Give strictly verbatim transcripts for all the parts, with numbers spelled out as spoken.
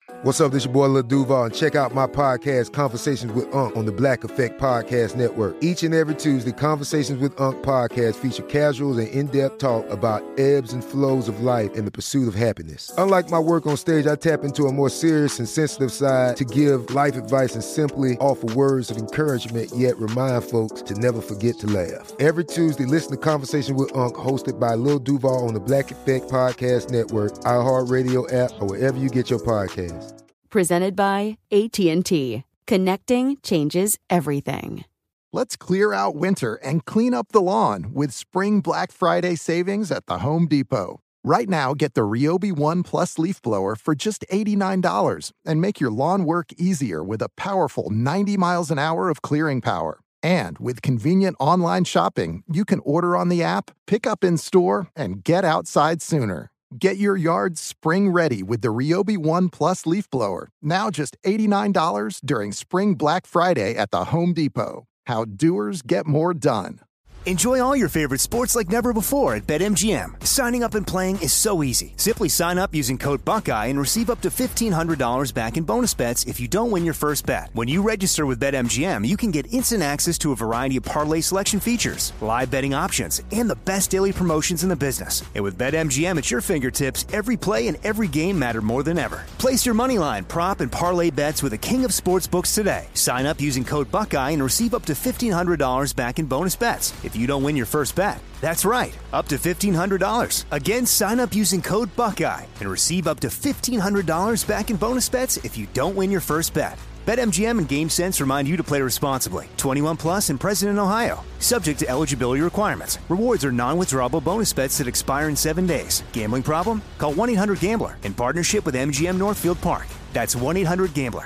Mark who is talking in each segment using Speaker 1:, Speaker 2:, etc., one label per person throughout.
Speaker 1: What's up, this your boy Lil Duval, and check out my podcast, Conversations with Unc, on the Black Effect Podcast Network. Each and every Tuesday, Conversations with Unc podcast feature casuals and in-depth talk about ebbs and flows of life and the pursuit of happiness. Unlike my work on stage, I tap into a more serious and sensitive side to give life advice and simply offer words of encouragement, yet remind folks to never forget to laugh. Every Tuesday, listen to Conversations with Unc, hosted by Lil Duval on the Black Effect Podcast Network, iHeartRadio app, or wherever you get your podcasts.
Speaker 2: Presented by A T and T. Connecting changes everything.
Speaker 3: Let's clear out winter and clean up the lawn with Spring Black Friday savings at the Home Depot. Right now, get the Ryobi One Plus leaf blower for just eighty-nine dollars and make your lawn work easier with a powerful ninety miles an hour of clearing power. And with convenient online shopping, you can order on the app, pick up in store, and get outside sooner. Get your yard spring ready with the Ryobi One Plus leaf blower. Now just eighty-nine dollars during Spring Black Friday at the Home Depot. How doers get more done.
Speaker 4: Enjoy all your favorite sports like never before at BetMGM. Signing up and playing is so easy. Simply sign up using code Buckeye and receive up to fifteen hundred dollars back in bonus bets if you don't win your first bet. When you register with BetMGM, you can get instant access to a variety of parlay selection features, live betting options, and the best daily promotions in the business. And with BetMGM at your fingertips, every play and every game matter more than ever. Place your moneyline, prop, and parlay bets with the king of sportsbooks today. Sign up using code Buckeye and receive up to fifteen hundred dollars back in bonus bets if you don't win your first bet. That's right, up to fifteen hundred dollars. Again, sign up using code Buckeye and receive up to fifteen hundred dollars back in bonus bets if you don't win your first bet. BetMGM and GameSense remind you to play responsibly. twenty-one plus and present in Ohio. Subject to eligibility requirements. Rewards are non-withdrawable bonus bets that expire in seven days. Gambling problem? Call one eight hundred gambler in partnership with M G M Northfield Park. That's one eight hundred gambler.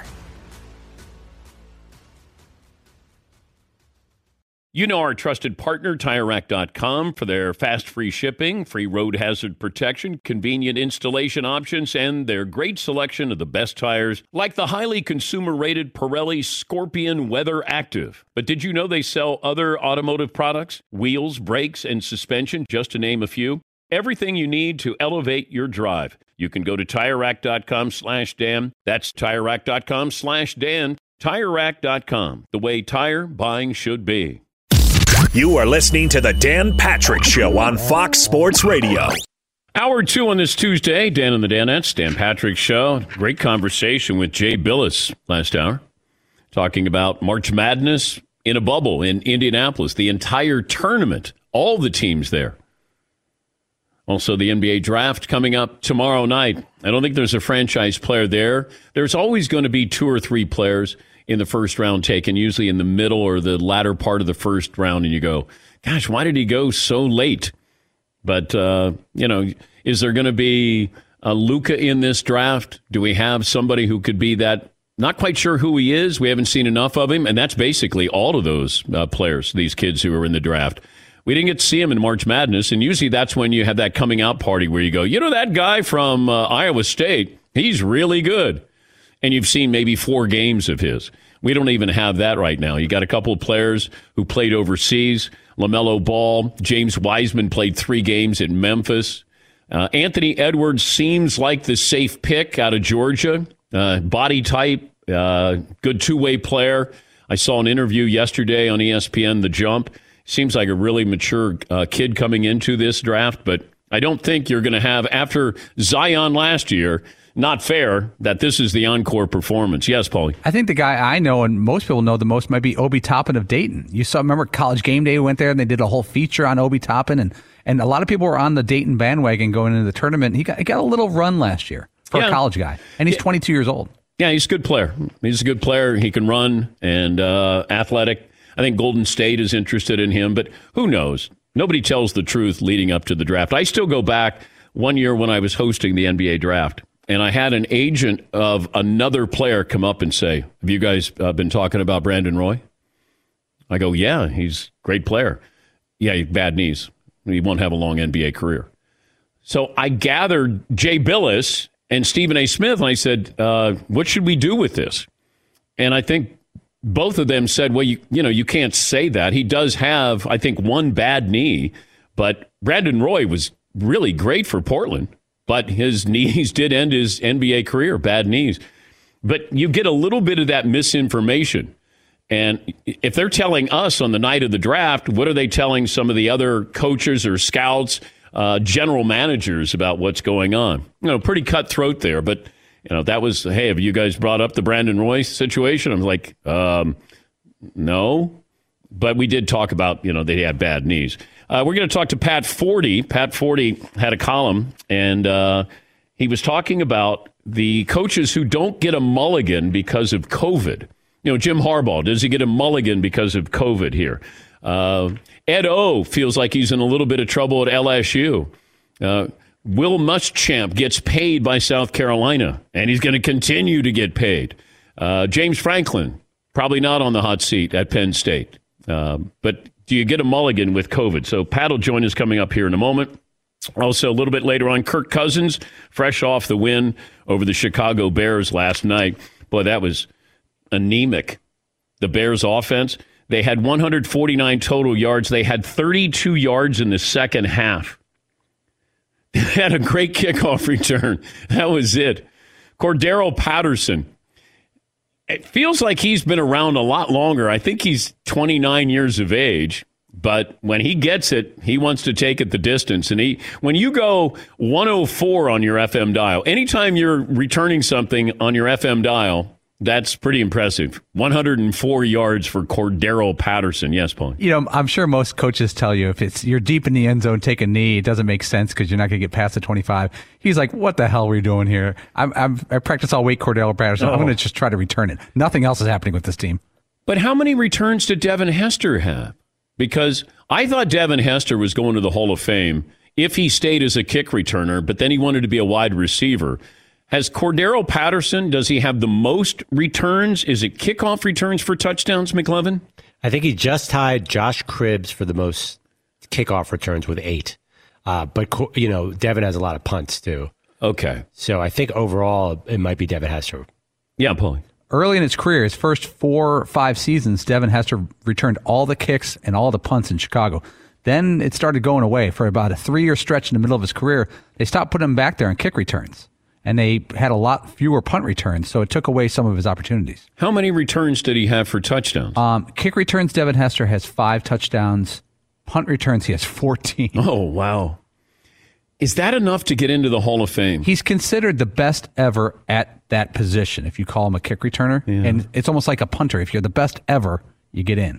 Speaker 5: You know our trusted partner, Tire Rack dot com, for their fast, free shipping, free road hazard protection, convenient installation options, and their great selection of the best tires, like the highly consumer-rated Pirelli Scorpion Weather Active. But did you know they sell other automotive products? Wheels, brakes, and suspension, just to name a few. Everything you need to elevate your drive. You can go to Tire Rack dot com slash Dan. That's Tire Rack dot com slash Dan. Tire Rack dot com, the way tire buying should be.
Speaker 6: You are listening to the Dan Patrick Show on Fox Sports Radio.
Speaker 5: Hour two on this Tuesday, Dan and the Danettes, Dan Patrick Show. Great conversation with Jay Bilas last hour, talking about March Madness in a bubble in Indianapolis, the entire tournament, all the teams there. Also, the N B A draft coming up tomorrow night. I don't think there's a franchise player there. There's always going to be two or three players in the first round taken, usually in the middle or the latter part of the first round, and you go, gosh, why did he go so late? But, uh, you know, is there going to be a Luka in this draft? Do we have somebody who could be that? Not quite sure who he is. We haven't seen enough of him, and that's basically all of those uh, players, these kids who are in the draft. We didn't get to see him in March Madness, and usually that's when you have that coming out party where you go, you know, that guy from uh, Iowa State, he's really good. And you've seen maybe four games of his. We don't even have that right now. You got a couple of players who played overseas. LaMelo Ball, James Wiseman played three games in Memphis. Uh, Anthony Edwards seems like the safe pick out of Georgia. Uh, body type, uh, good two-way player. I saw an interview yesterday on E S P N, The Jump. Seems like a really mature uh, kid coming into this draft, but I don't think you're going to have, after Zion last year, not fair that this is the encore performance. Yes, Paulie.
Speaker 7: I think the guy I know and most people know the most might be Obi Toppin of Dayton. You saw, remember College Game Day went there and they did a whole feature on Obi Toppin, and and a lot of people were on the Dayton bandwagon going into the tournament. He got he got a little run last year for yeah. a college guy, and he's yeah. twenty-two years old.
Speaker 5: Yeah, he's a good player. He's a good player. He can run and uh, athletic. I think Golden State is interested in him, but who knows? Nobody tells the truth leading up to the draft. I still go back one year when I was hosting the N B A draft. And I had an agent of another player come up and say, have you guys uh, been talking about Brandon Roy? I go, yeah, he's a great player. Yeah, bad knees. He won't have a long N B A career. So I gathered Jay Bilas and Stephen A. Smith, and I said, uh, what should we do with this? And I think both of them said, well, you, you know, you can't say that. He does have, I think, one bad knee, but Brandon Roy was really great for Portland. but his knees did end his N B A career, bad knees. But you get a little bit of that misinformation. And if they're telling us on the night of the draft, what are they telling some of the other coaches or scouts, uh, general managers about what's going on? You know, pretty cutthroat there. But, you know, that was, hey, have you guys brought up the Brandon Royce situation? I'm like, um, no. But we did talk about, you know, they had bad knees. Uh, we're going to talk to Pat Forty. Pat Forty had a column, and uh, he was talking about the coaches who don't get a mulligan because of COVID. You know, Jim Harbaugh, does he get a mulligan because of COVID here? Uh, Ed O feels like he's in a little bit of trouble at L S U. Uh, Will Muschamp gets paid by South Carolina, and he's going to continue to get paid. Uh, James Franklin, probably not on the hot seat at Penn State. Uh, but do you get a mulligan with COVID? So Pat will join us coming up here in a moment. Also, a little bit later on, Kirk Cousins, fresh off the win over the Chicago Bears last night. Boy, that was anemic. The Bears offense, they had one hundred forty-nine total yards. They had thirty-two yards in the second half. They had a great kickoff return. That was it. Cordero Patterson. It feels like he's been around a lot longer. I think he's twenty-nine years of age, but when he gets it, he wants to take it the distance. And he, when you go one oh four on your F M dial, anytime you're returning something on your F M dial, that's pretty impressive. one hundred four yards for Cordero Patterson. Yes, Paul.
Speaker 7: You know, I'm sure most coaches tell you if it's you're deep in the end zone, take a knee. It doesn't make sense because you're not going to get past the twenty-five. He's like, what the hell are we doing here? I'm, I'm, I practice all week Cordero Patterson. Oh. I'm going to just try to return it. Nothing else is happening with this team.
Speaker 5: But how many returns did Devin Hester have? Because I thought Devin Hester was going to the Hall of Fame if he stayed as a kick returner, but then he wanted to be a wide receiver. Has Cordero Patterson, does he have the most returns? Is it kickoff returns for touchdowns, McLevin?
Speaker 8: I think he just tied Josh Cribbs for the most kickoff returns with eight. Uh, but, you know, Devin has a lot of punts, too.
Speaker 5: Okay.
Speaker 8: So I think overall it might be Devin Hester.
Speaker 5: Yeah, Paulie.
Speaker 7: Early in his career, his first four or five seasons, Devin Hester returned all the kicks and all the punts in Chicago. Then it started going away. For about a three-year stretch in the middle of his career, they stopped putting him back there on kick returns. And they had a lot fewer punt returns, so it took away some of his opportunities.
Speaker 5: How many returns did he have for touchdowns?
Speaker 7: Um, kick returns, Devin Hester has five touchdowns. Punt returns, he has fourteen.
Speaker 5: Oh, wow. Is that enough to get into the Hall of Fame?
Speaker 7: He's considered the best ever at that position, if you call him a kick returner. Yeah. And it's almost like a punter. If you're the best ever, you get in.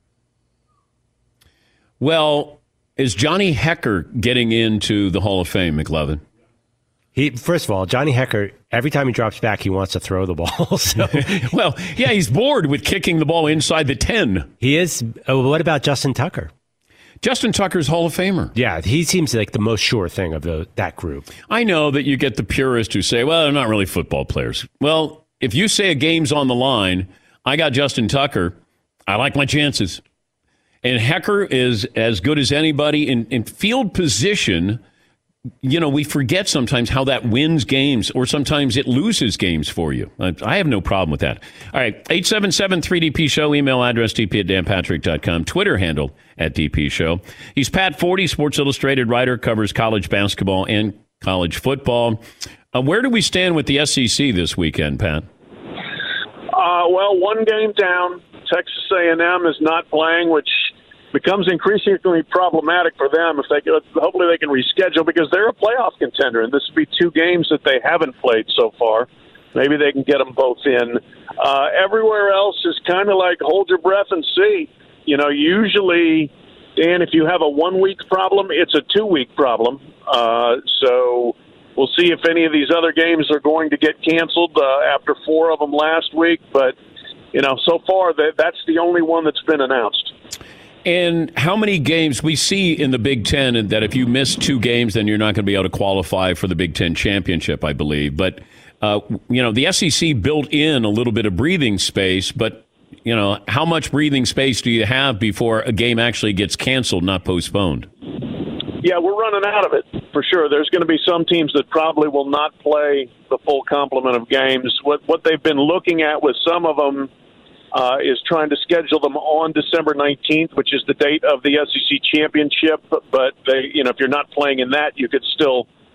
Speaker 5: Well, is Johnny Hecker getting into the Hall of Fame, McLevin?
Speaker 8: He, first of all, Johnny Hecker, every time he drops back, he wants to throw the ball. So.
Speaker 5: Well, yeah, he's bored with kicking the ball inside the ten.
Speaker 8: He is. Oh, what about Justin Tucker?
Speaker 5: Justin Tucker's Hall of Famer.
Speaker 8: Yeah, he seems like the most sure thing of the, that group.
Speaker 5: I know that you get the purists who say, well, they're not really football players. Well, if you say a game's on the line, I got Justin Tucker, I like my chances. And Hecker is as good as anybody in, in field position. You know, we forget sometimes how that wins games, or sometimes it loses games for you. I have no problem with that. All right, eight seven seven three D P show, email address d p at dan patrick dot com, Twitter handle at D P show. He's Pat Forty, Sports Illustrated writer, covers college basketball and college football. Uh, where do we stand with the S E C this weekend, Pat?
Speaker 9: Uh, well, one game down. Texas A and M is not playing, which becomes increasingly problematic for them. If they can, hopefully they can reschedule, because they're a playoff contender, and this would be two games that they haven't played so far. Maybe they can get them both in. Uh, everywhere else is kind of like hold your breath and see. You know, usually, Dan, if you have a one-week problem, it's a two-week problem. Uh, so we'll see if any of these other games are going to get canceled uh, after four of them last week. But, you know, so far that that's the only one that's been announced.
Speaker 5: And how many games we see in the Big Ten, and that if you miss two games, then you're not going to be able to qualify for the Big Ten championship, I believe. But, uh, you know, the S E C built in a little bit of breathing space, but, you know, how much breathing space do you have before a game actually gets canceled, not postponed?
Speaker 9: Yeah, we're running out of it, for sure. There's going to be some teams that probably will not play the full complement of games. What, what they've been looking at with some of them Uh, is trying to schedule them on December nineteenth, which is the date of the S E C championship. But they, you know, if you're not playing in that, you could still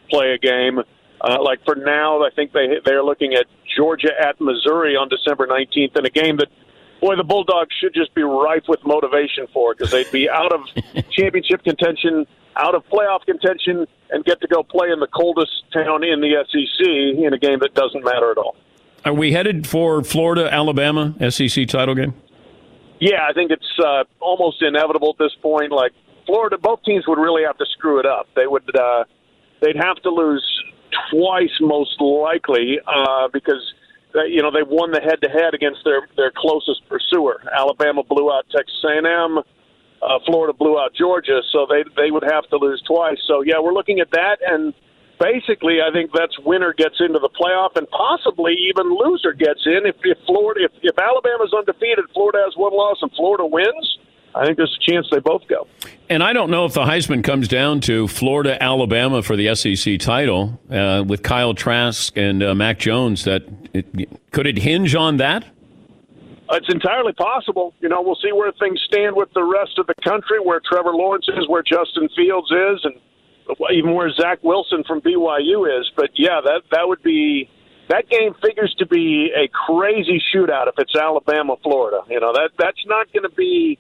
Speaker 9: play a game. Uh, like for now, I think they they're looking at Georgia at Missouri on December nineteenth in a game that, boy, the Bulldogs should just be rife with motivation for, because they'd be out of championship contention, out of playoff contention, and get to go play in the coldest town in the S E C in a game that doesn't matter at all.
Speaker 5: Are we headed for Florida, Alabama, S E C title game?
Speaker 9: Yeah, I think it's uh, almost inevitable at this point. Like Florida, both teams would really have to screw it up. They would, uh, they'd have to lose twice, most likely, uh, because uh, you know they've won the head-to-head against their their closest pursuer. Alabama blew out Texas A and M. Uh, Florida blew out Georgia, so they they would have to lose twice. So yeah, we're looking at that, and basically, I think that's winner gets into the playoff, and possibly even loser gets in. If, if Florida, if, if Alabama's undefeated, Florida has one loss, and Florida wins, I think there's a chance they both go.
Speaker 5: And I don't know if the Heisman comes down to Florida, Alabama for the S E C title uh, with Kyle Trask and uh, Mac Jones. That it, could it hinge on that?
Speaker 9: It's entirely possible. You know, we'll see where things stand with the rest of the country, where Trevor Lawrence is, where Justin Fields is, and even where Zach Wilson from B Y U is. But, yeah, that, that would be – that game figures to be a crazy shootout if it's Alabama-Florida. You know, that that's not going to be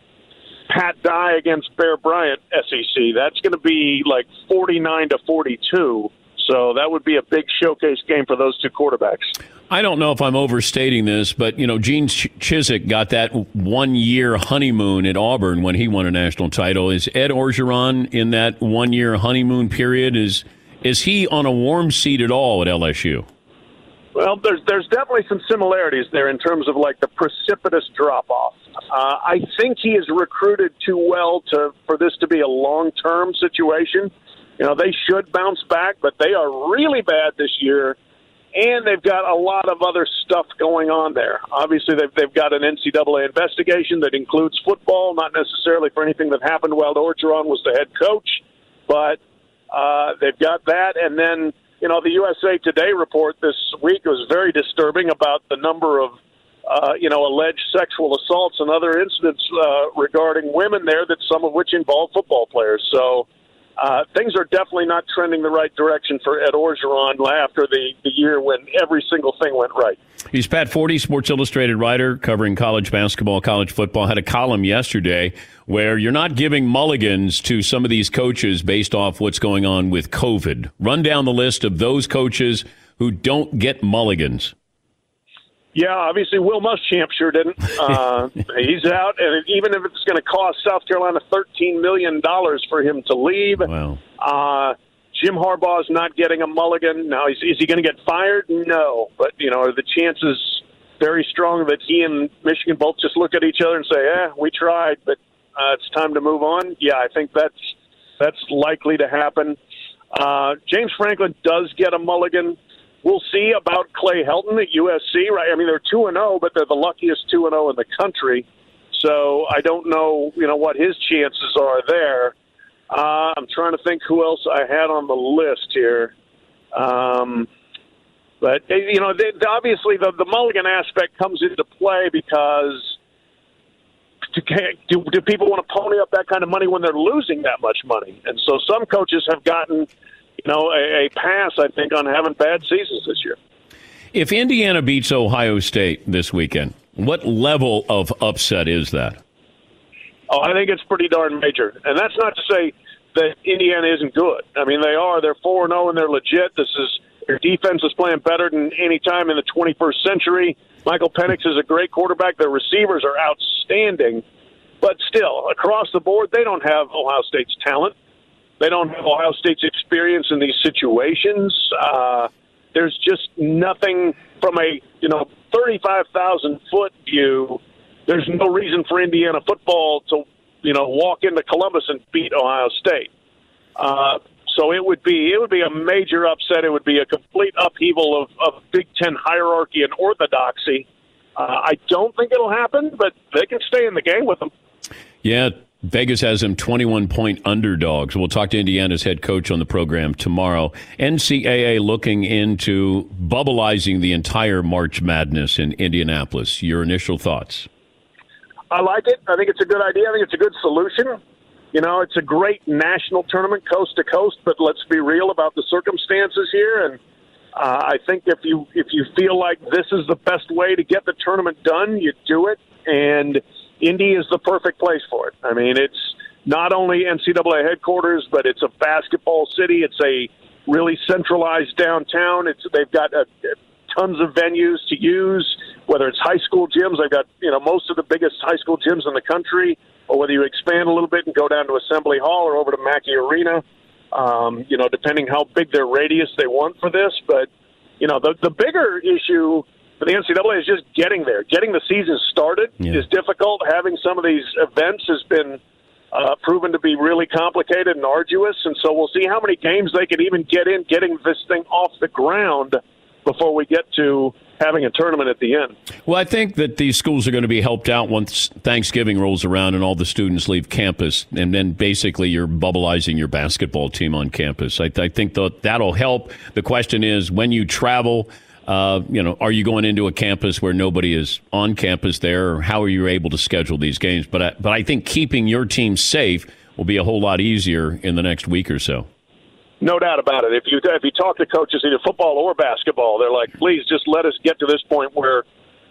Speaker 9: Pat Dye against Bear Bryant S E C. That's going to be like forty-nine to forty-two. So that would be a big showcase game for those two quarterbacks.
Speaker 5: I don't know if I'm overstating this, but, you know, Gene Chizik got that one-year honeymoon at Auburn when he won a national title. Is Ed Orgeron in that one-year honeymoon period? Is is he on a warm seat at all at L S U?
Speaker 9: Well, there's there's definitely some similarities there in terms of, like, the precipitous drop-off. Uh, I think he is recruited too well to for this to be a long-term situation. You know, they should bounce back, but they are really bad this year. And they've got a lot of other stuff going on there. Obviously, they've, they've got an N C double A investigation that includes football, not necessarily for anything that happened while Orgeron was the head coach, but uh, they've got that. And then, you know, the U S A Today report this week was very disturbing about the number of, uh, you know, alleged sexual assaults and other incidents uh, regarding women there, that some of which involve football players. So, Uh, things are definitely not trending the right direction for Ed Orgeron after the, the year when every single thing went right.
Speaker 5: He's Pat Forty, Sports Illustrated writer covering college basketball, college football. Had a column yesterday where you're not giving mulligans to some of these coaches based off what's going on with COVID. Run down the list of those coaches who don't get mulligans.
Speaker 9: Yeah, obviously Will Muschamp sure didn't. Uh, he's out, and even if it's going to cost South Carolina thirteen million dollars for him to leave,
Speaker 5: wow.
Speaker 9: uh, Jim Harbaugh's not getting a mulligan. Now, is, is he going to get fired? No. But, you know, are the chances very strong that he and Michigan both just look at each other and say, eh, we tried, but uh, it's time to move on? Yeah, I think that's, that's likely to happen. Uh, James Franklin does get a mulligan. We'll see about Clay Helton at U S C, right? I mean, they're two and oh, but they're the luckiest two and oh in the country. So I don't know, you know, what his chances are there. Uh, I'm trying to think who else I had on the list here. Um, but, you know, they, obviously the, the mulligan aspect comes into play because do, do, do people want to pony up that kind of money when they're losing that much money? And so some coaches have gotten – you know, a, a pass, I think, on having bad seasons this year.
Speaker 5: If Indiana beats Ohio State this weekend, what level of upset is that?
Speaker 9: Oh, I think it's pretty darn major. And that's not to say that Indiana isn't good. I mean, they are. They're four and oh, and they're legit. This is their defense is playing better than any time in the twenty-first century. Michael Penix is a great quarterback. Their receivers are outstanding. But still, across the board, they don't have Ohio State's talent. They don't have Ohio State's experience in these situations. Uh, there's just nothing from a, you know, thirty-five thousand foot view. There's no reason for Indiana football to, you know, walk into Columbus and beat Ohio State. Uh, so it would be it would be a major upset. It would be a complete upheaval of, of Big Ten hierarchy and orthodoxy. Uh, I don't think it'll happen, but they can stay in the game with them.
Speaker 5: Yeah. Vegas has them twenty-one point underdogs. We'll talk to Indiana's head coach on the program tomorrow. N C double A looking into bubbleizing the entire March Madness in Indianapolis. Your initial thoughts?
Speaker 9: I like it. I think it's a good idea. I think it's a good solution. you know, it's a great national tournament, coast to coast, but let's be real about the circumstances here. And uh, I think if you if you feel like this is the best way to get the tournament done, you do it. And Indy is the perfect place for it. I mean, it's not only N C double A headquarters, but it's a basketball city. It's a really centralized downtown. It's they've got a, a tons of venues to use, whether it's high school gyms. They've got, you know, most of the biggest high school gyms in the country, or whether you expand a little bit and go down to Assembly Hall or over to Mackey Arena, um, you know, depending how big their radius they want for this. But, you know, the, the bigger issue for the N C double A is just getting there. Getting the season started yeah. is difficult. Having some of these events has been uh, proven to be really complicated and arduous, and so we'll see how many games they can even get in, getting this thing off the ground before we get to having a tournament at the end.
Speaker 5: Well, I think that these schools are going to be helped out once Thanksgiving rolls around and all the students leave campus, and then basically you're bubbleizing your basketball team on campus. I, I think that that'll help. The question is, when you travel, uh, you know, are you going into a campus where nobody is on campus there, or how are you able to schedule these games? But I, but I think keeping your team safe will be a whole lot easier in the next week or so.
Speaker 9: No doubt about it. If you if you talk to coaches, either football or basketball, they're like, please just let us get to this point where,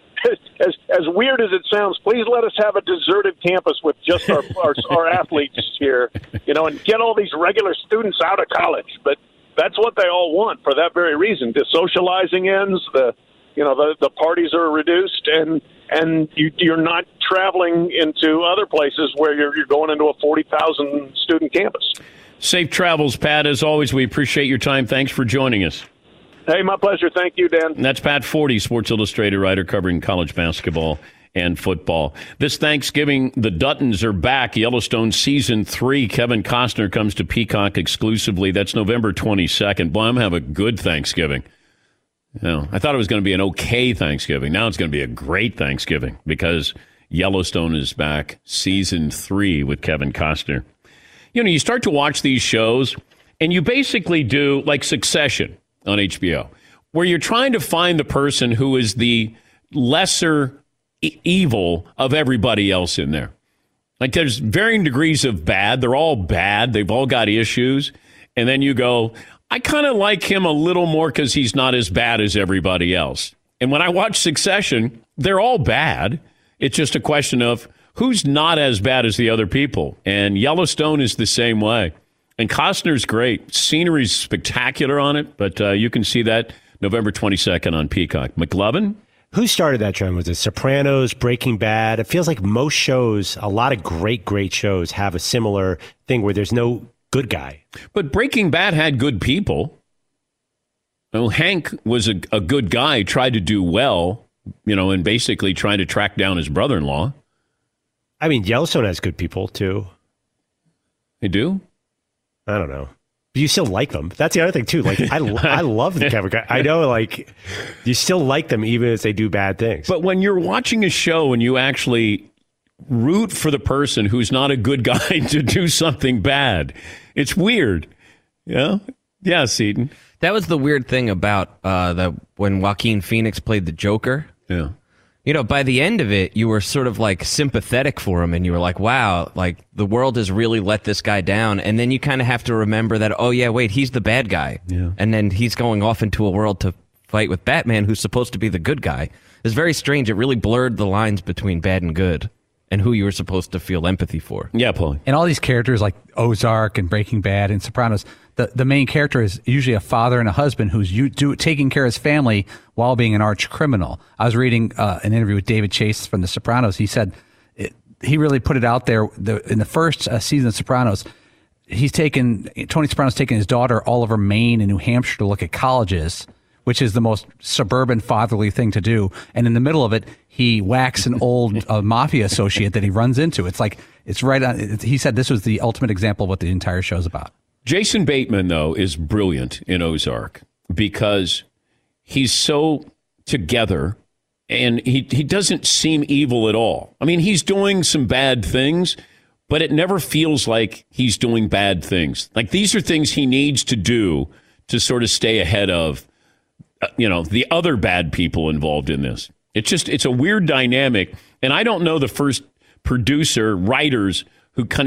Speaker 9: as as weird as it sounds, please let us have a deserted campus with just our our, our athletes here, you know, and get all these regular students out of college. But that's what they all want for that very reason. The socializing ends, the you know the the parties are reduced, and and you you're not traveling into other places where you're you're going into a forty thousand student campus.
Speaker 5: Safe travels, Pat. As always, we appreciate your time. Thanks for joining us.
Speaker 9: Hey, my pleasure. Thank you, Dan.
Speaker 5: And that's Pat Forty, Sports Illustrated writer covering college basketball and football. This Thanksgiving, the Duttons are back. Yellowstone Season three. Kevin Costner comes to Peacock exclusively. That's November twenty-second. Boy, I'm having a good Thanksgiving. You know, I thought it was going to be an okay Thanksgiving. Now it's going to be a great Thanksgiving because Yellowstone is back. Season three with Kevin Costner. You know, you start to watch these shows, and you basically do like Succession on H B O, where you're trying to find the person who is the lesser e- evil of everybody else in there. Like, there's varying degrees of bad. They're all bad. They've all got issues. And then you go, I kind of like him a little more because he's not as bad as everybody else. And when I watch Succession, they're all bad. It's just a question of who's not as bad as the other people? And Yellowstone is the same way. And Costner's great. Scenery's spectacular on it, but uh, you can see that November twenty-second on Peacock. McLovin?
Speaker 8: Who started that trend? Was it Sopranos, Breaking Bad? It feels like most shows, a lot of great, great shows have a similar thing where there's no good guy.
Speaker 5: But Breaking Bad had good people. Well, Hank was a, a good guy, tried to do well, you know, and basically trying to track down his brother-in-law.
Speaker 8: I mean, Yellowstone has good people, too.
Speaker 5: They do?
Speaker 8: I don't know. But you still like them. That's the other thing, too. Like, I, I love the Kevin guy. I know, like, you still like them even if they do bad things.
Speaker 5: But when you're watching a show and you actually root for the person who's not a good guy to do something bad, it's weird. Yeah? Yeah, Seton.
Speaker 10: That was the weird thing about uh, the when Joaquin Phoenix played the Joker.
Speaker 5: Yeah.
Speaker 10: You know, by the end of it, you were sort of like sympathetic for him, and you were like, wow, like the world has really let this guy down. And then you kind of have to remember that, oh, yeah, wait, he's the bad guy.
Speaker 5: Yeah.
Speaker 10: And then he's going off into a world to fight with Batman, who's supposed to be the good guy. It's very strange. It really blurred the lines between bad and good and who you were supposed to feel empathy for.
Speaker 5: Yeah, Paulie.
Speaker 7: And all these characters like Ozark and Breaking Bad and Sopranos, the, the main character is usually a father and a husband who's you, do, taking care of his family while being an arch criminal. I was reading uh, an interview with David Chase from The Sopranos. He said it, he really put it out there the, in the first uh, season of Sopranos. He's taken, Tony Soprano's taken his daughter all over Maine and New Hampshire to look at colleges, which is the most suburban fatherly thing to do. And in the middle of it, he whacks an old uh, mafia associate that he runs into. It's like, it's right on. It's, he said this was the ultimate example of what the entire show's about.
Speaker 5: Jason Bateman, though, is brilliant in Ozark because he's so together and he, he doesn't seem evil at all. I mean, he's doing some bad things, but it never feels like he's doing bad things. Like, these are things he needs to do to sort of stay ahead of, uh, you know, the other bad people involved in this. It's just, it's a weird dynamic. And I don't know the first producer, writers who kind of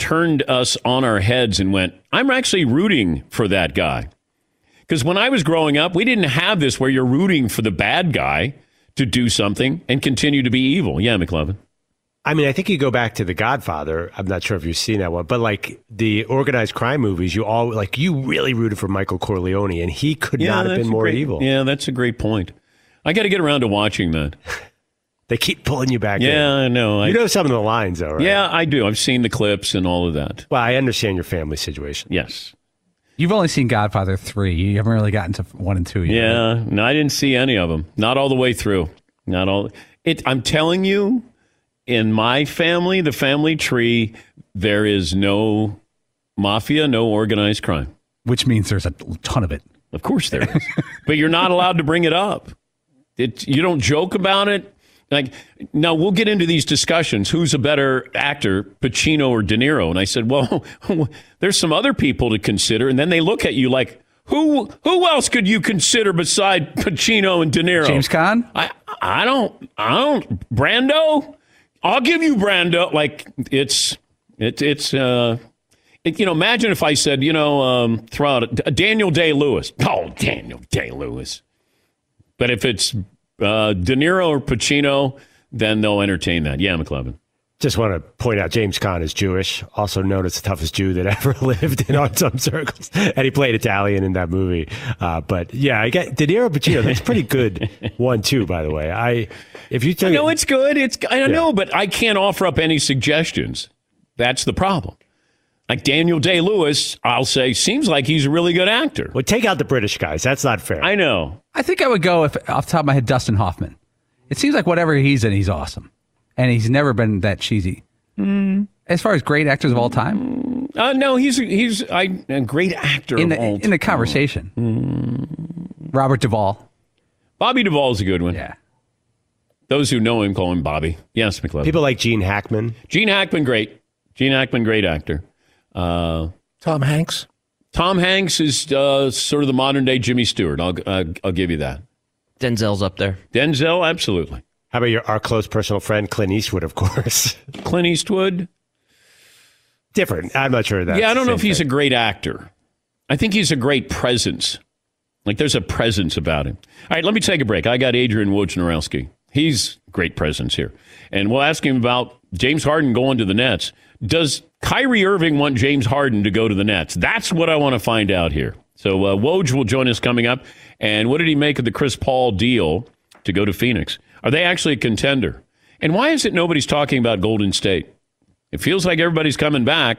Speaker 5: turned us on our heads and went, I'm actually rooting for that guy. Because when I was growing up, we didn't have this where you're rooting for the bad guy to do something and continue to be evil. Yeah, McLovin.
Speaker 8: I mean, I think you go back to The Godfather. I'm not sure if you've seen that one, but like the organized crime movies, you all like you really rooted for Michael Corleone, and he could
Speaker 5: yeah,
Speaker 8: not have been more
Speaker 5: great,
Speaker 8: evil.
Speaker 5: Yeah, that's a great point. I got to get around to watching that.
Speaker 8: They keep pulling you back.
Speaker 5: Yeah,
Speaker 8: in.
Speaker 5: I know.
Speaker 8: You
Speaker 5: I,
Speaker 8: know some of the lines, though, right?
Speaker 5: Yeah, I do. I've seen the clips and all of that.
Speaker 8: Well, I understand your family situation.
Speaker 5: Yes.
Speaker 7: You've only seen Godfather three. You haven't really gotten to one and two yet.
Speaker 5: Yeah, right? No, I didn't see any of them. Not all the way through. Not all. It. I'm telling you, in my family, the family tree, there is no mafia, no organized crime.
Speaker 7: Which means there's a ton of it.
Speaker 5: Of course there is. But you're not allowed to bring it up. It. You don't joke about it. Like, now we'll get into these discussions. Who's a better actor, Pacino or De Niro? And I said, well, there's some other people to consider. And then they look at you like, who who else could you consider beside Pacino and De Niro?
Speaker 7: James Caan?
Speaker 5: I I don't I don't Brando. I'll give you Brando. Like it's it's it's uh, it, you know. Imagine if I said, you know, um, throw out a, Daniel Day-Lewis. Oh, Daniel Day-Lewis. But if it's Uh, De Niro or Pacino, then they'll entertain that. Yeah, McLovin.
Speaker 8: Just want to point out James Caan is Jewish, also known as the toughest Jew that ever lived in on some circles. And he played Italian in that movie. Uh, but yeah, I get De Niro, Pacino. That's a pretty good one too, by the way. I if you
Speaker 5: I know it's good. It's I don't yeah. know, but I can't offer up any suggestions. That's the problem. Like Daniel Day-Lewis, I'll say, seems like he's a really good actor.
Speaker 8: Well, take out the British guys. That's not fair.
Speaker 5: I know.
Speaker 7: I think I would go, if off the top of my head, Dustin Hoffman. It seems like whatever he's in, he's awesome. And he's never been that cheesy. Mm. As far as great actors of all time?
Speaker 5: Uh, no, he's he's I, a great actor
Speaker 7: in
Speaker 5: of
Speaker 7: the,
Speaker 5: all
Speaker 7: In
Speaker 5: time.
Speaker 7: the conversation. Mm. Robert Duvall.
Speaker 5: Bobby Duvall's a good one.
Speaker 7: Yeah.
Speaker 5: Those who know him call him Bobby. Yes, McLovin.
Speaker 8: People like Gene Hackman.
Speaker 5: Gene Hackman, great. Gene Hackman, great actor. Uh,
Speaker 11: Tom Hanks.
Speaker 5: Tom Hanks is uh, sort of the modern day Jimmy Stewart. I'll uh, I'll give you that.
Speaker 10: Denzel's up there.
Speaker 5: Denzel, absolutely.
Speaker 8: How about your our close personal friend Clint Eastwood, of course.
Speaker 5: Clint Eastwood,
Speaker 8: different. I'm not sure that.
Speaker 5: Yeah, I don't know if he's thing. a great actor. I think he's a great presence. Like there's a presence about him. All right, let me take a break. I got Adrian Wojnarowski. He's great presence here, and we'll ask him about James Harden going to the Nets. Does Kyrie Irving want James Harden to go to the Nets? That's what I want to find out here. So uh, Woj will join us coming up. And what did he make of the Chris Paul deal to go to Phoenix? Are they actually a contender? And why is it nobody's talking about Golden State? It feels like everybody's coming back,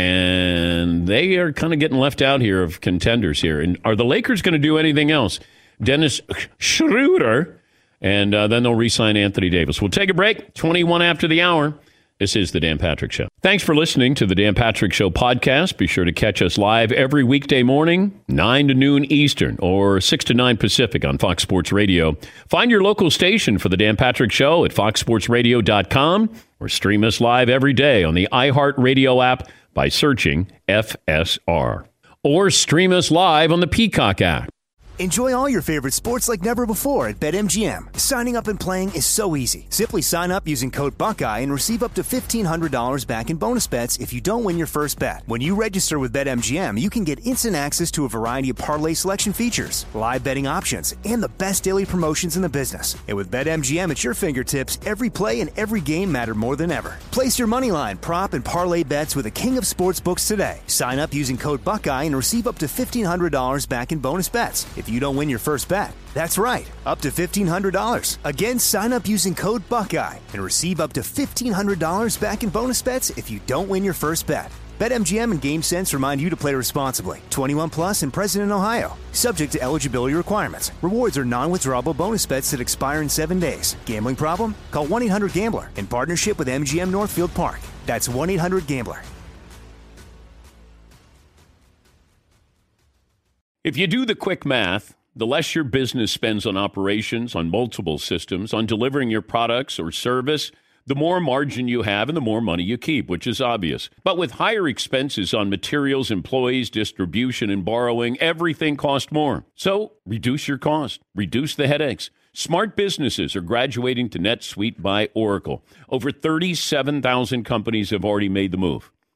Speaker 5: and they are kind of getting left out here of contenders here. And are the Lakers going to do anything else? Dennis Schroeder, and uh, then they'll re-sign Anthony Davis. We'll take a break. twenty-one after the hour. This is The Dan Patrick Show. Thanks for listening to The Dan Patrick Show podcast. Be sure to catch us live every weekday morning, nine to noon Eastern or six to nine Pacific on Fox Sports Radio. Find your local station for The Dan Patrick Show at fox sports radio dot com or stream us live every day on the iHeartRadio app by searching F S R. Or stream us live on the Peacock app.
Speaker 4: Enjoy all your favorite sports like never before at BetMGM. Signing up and playing is so easy. Simply sign up using code Buckeye and receive up to fifteen hundred dollars back in bonus bets if you don't win your first bet. When you register with BetMGM, you can get instant access to a variety of parlay selection features, live betting options, and the best daily promotions in the business. And with BetMGM at your fingertips, every play and every game matter more than ever. Place your moneyline, prop, and parlay bets with the king of sportsbooks today. Sign up using code Buckeye and receive up to fifteen hundred dollars back in bonus bets if you don't win your first bet. That's right, up to fifteen hundred dollars. Again, sign up using code Buckeye and receive up to fifteen hundred dollars back in bonus bets if you don't win your first bet. BetMGM and GameSense remind you to play responsibly. twenty-one plus and present in Ohio. Subject to eligibility requirements. Rewards are non-withdrawable bonus bets that expire in seven days. Gambling problem? Call one eight hundred gambler in partnership with M G M Northfield Park. That's one eight hundred gambler.
Speaker 5: If you do the quick math, the less your business spends on operations, on multiple systems, on delivering your products or service, the more margin you have and the more money you keep, which is obvious. But with higher expenses on materials, employees, distribution, and borrowing, everything costs more. So reduce your cost, reduce the headaches. Smart businesses are graduating to NetSuite by Oracle. Over thirty-seven thousand companies have already made the move.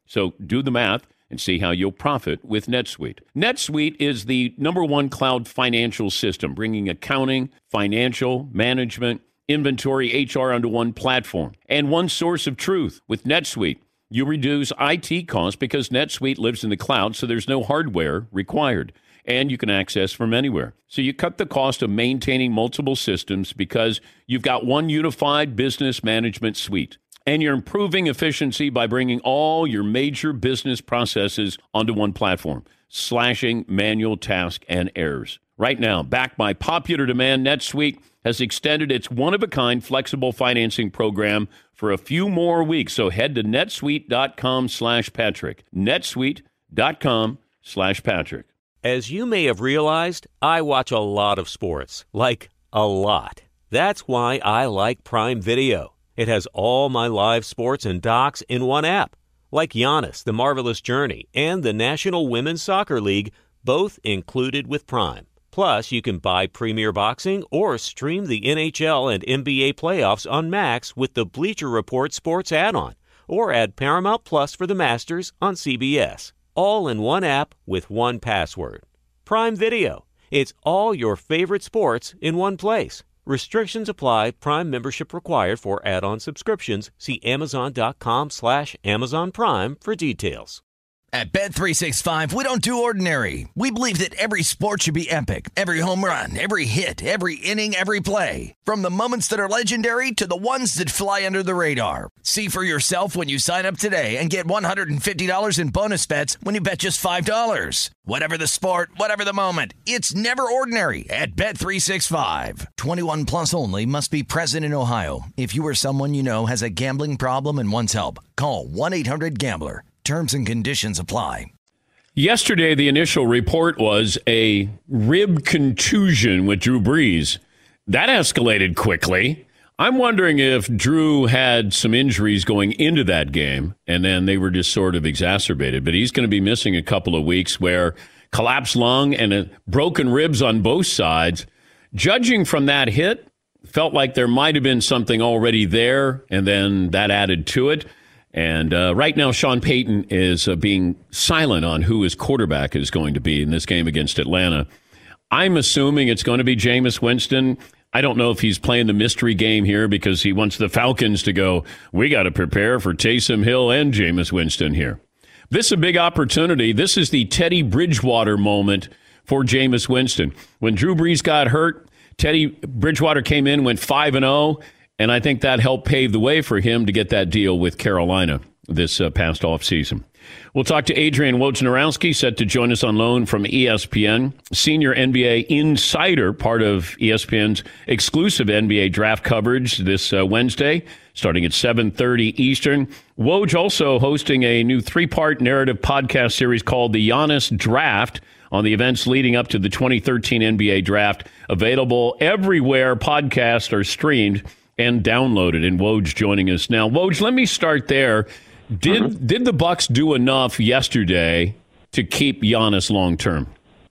Speaker 5: So do the math and see how you'll profit with NetSuite. NetSuite is the number one cloud financial system, bringing accounting, financial, management, inventory, H R onto one platform and one source of truth. With NetSuite, you reduce I T costs because NetSuite lives in the cloud, so there's no hardware required, and you can access from anywhere. So you cut the cost of maintaining multiple systems because you've got one unified business management suite. And you're improving efficiency by bringing all your major business processes onto one platform, slashing manual tasks and errors. Right now, backed by popular demand, NetSuite has extended its one-of-a-kind flexible financing program for a few more weeks. So head to netsuite.com slash Patrick. netsuite.com slash Patrick.
Speaker 11: As you may have realized, I watch a lot of sports. Like, a lot. That's why I like Prime Video. It has all my live sports and docs in one app, like Giannis, The Marvelous Journey, and the National Women's Soccer League, both included with Prime. Plus, you can buy Premier Boxing or stream the N H L and N B A playoffs on Max with the Bleacher Report Sports add-on, or add Paramount Plus for the Masters on C B S. All in one app with one password. Prime Video. It's all your favorite sports in one place. Restrictions apply. Prime membership required for add-on subscriptions. See Amazon.com slash Amazon Prime for details.
Speaker 12: At Bet three sixty-five, we don't do ordinary. We believe that every sport should be epic. Every home run, every hit, every inning, every play. From the moments that are legendary to the ones that fly under the radar. See for yourself when you sign up today and get one hundred fifty dollars in bonus bets when you bet just five dollars. Whatever the sport, whatever the moment, it's never ordinary at Bet three sixty-five. twenty-one plus only. Must be present in Ohio. If you or someone you know has a gambling problem and wants help, call one eight hundred gambler. Terms and conditions apply.
Speaker 5: Yesterday, the initial report was a rib contusion with Drew Brees. That escalated quickly. I'm wondering if Drew had some injuries going into that game, and then they were just sort of exacerbated. But he's going to be missing a couple of weeks where collapsed lung and a broken ribs on both sides. Judging from that hit, felt like there might have been something already there, and then that added to it. And uh, right now, Sean Payton is uh, being silent on who his quarterback is going to be in this game against Atlanta. I'm assuming it's going to be Jameis Winston. I don't know if he's playing the mystery game here because he wants the Falcons to go, we got to prepare for Taysom Hill and Jameis Winston here. This is a big opportunity. This is the Teddy Bridgewater moment for Jameis Winston. When Drew Brees got hurt, Teddy Bridgewater came in, went five and oh. And I think that helped pave the way for him to get that deal with Carolina this uh, past offseason. We'll talk to Adrian Wojnarowski, set to join us on loan from E S P N, senior N B A insider, part of E S P N's exclusive N B A draft coverage this uh, Wednesday, starting at seven thirty Eastern. Woj also hosting a new three-part narrative podcast series called The Giannis Draft on the events leading up to the twenty thirteen N B A Draft, available everywhere podcasts are streamed and downloaded. And Woj joining us now. Woj, let me start there. Did mm-hmm. did the Bucks do enough yesterday to keep Giannis long term?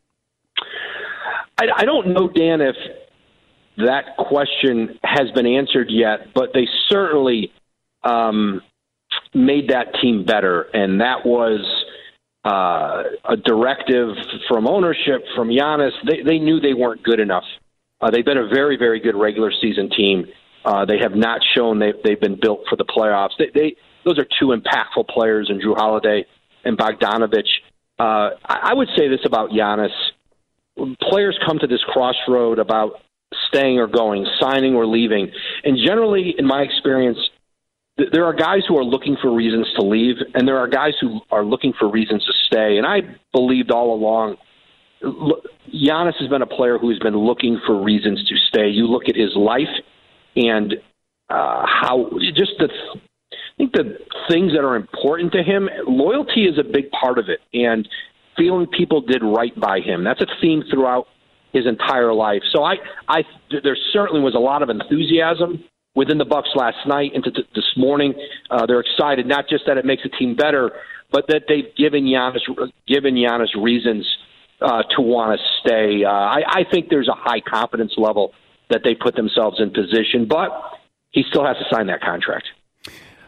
Speaker 13: I, I don't know, Dan, if that question has been answered yet, but they certainly um, made that team better, and that was uh, a directive from ownership, from Giannis. They, they knew they weren't good enough. Uh, they've been a very, very good regular season team. Uh, they have not shown they've, they've been built for the playoffs. They, they those are two impactful players in Drew Holiday and Bogdanovich. Uh, I, I would say this about Giannis. Players come to this crossroad about staying or going, signing or leaving. And generally, in my experience, th- there are guys who are looking for reasons to leave, and there are guys who are looking for reasons to stay. And I believed all along, look, Giannis has been a player who has been looking for reasons to stay. You look at his life, and uh, how just the, I think the things that are important to him, loyalty is a big part of it, and feeling people did right by him. That's a theme throughout his entire life. So I, I, there certainly was a lot of enthusiasm within the Bucks last night into t- this morning. Uh, they're excited, not just that it makes the team better, but that they've given Giannis, given Giannis reasons uh, to want to stay. Uh, I, I think there's a high confidence level that they put themselves in position, but he still has to sign that contract.